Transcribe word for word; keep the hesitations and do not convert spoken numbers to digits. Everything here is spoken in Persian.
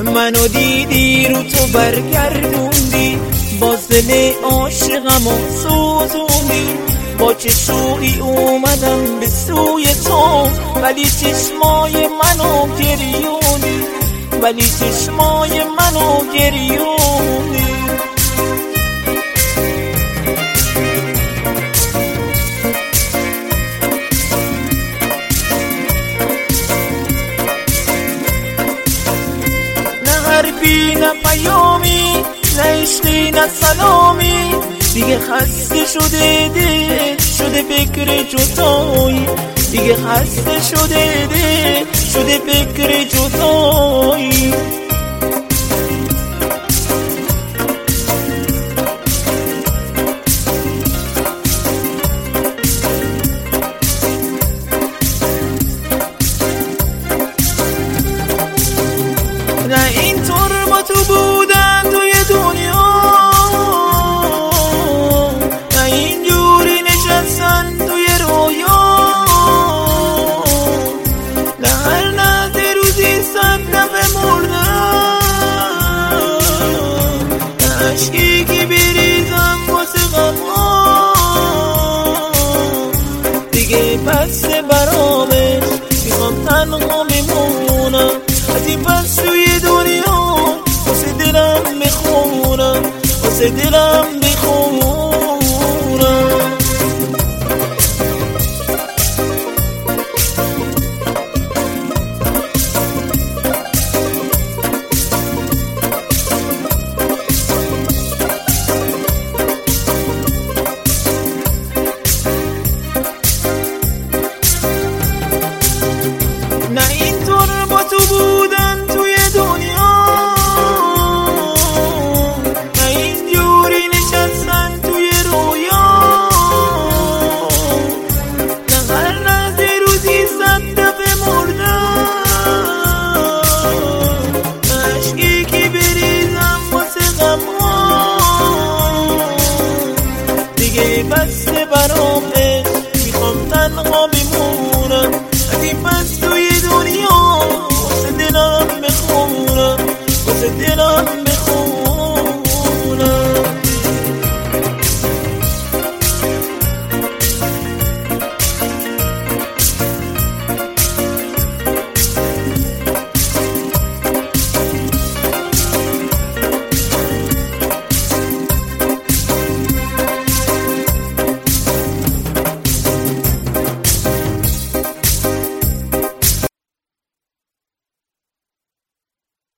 منو دیدی رو تو برگردوندی، باز دل عاشقمو سوزوندی. با چه شوقی اومدم به سوی تو، ولی چشمای منو گریوندی، ولی چشمای منو گریوندی. نه حرفی نه پیامی، نه عشقی نه سلامی، دیگه خسته شده دل شده فکر جدایی، دیگه خسته شده دل شده فکر جدایی. نه اینطور با تو بودن توی دنیا، نه اینجوری نشستن توی رویا، نه هر لحظه روزی صد دفعه مردن، نه عشقی که بریزم واسه غما، دیگه بس برامش میخوام تنها بمونم، از این پس توی دنیا واسه دلم بخونم، واسه دلم بخونم.